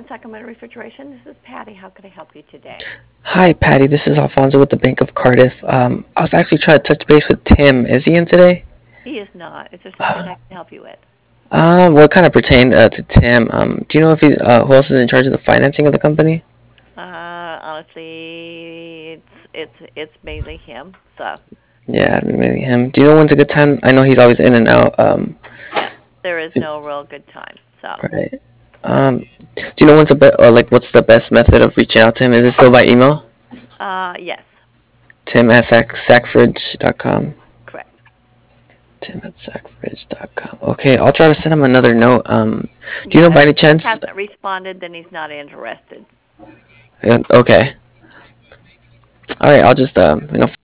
Sacramento Refrigeration. This is Patty. How can I help you today? Hi, Patty. This is Alfonso with the Bank of Cardiff. I was actually trying to touch base with Tim. Is he in today? He is not. Is there something I can help you with? What kind of pertained to Tim? Do you know if he who else is in charge of the financing of the company? Honestly, it's mainly him. So Yeah, maybe him. Do you know when's a good time? I know he's always in and out. yeah, there is no real good time. So Right. Um, do you know when's the or like what's the best method of reaching out to him? Is it still by email? yes, Tim at sackfridge.com. correct. Tim at sackfridge.com. Okay, I'll try to send him another note. Do you know Yeah, by if any he chance? hasn't responded, then he's not interested. Okay. All right, I'll just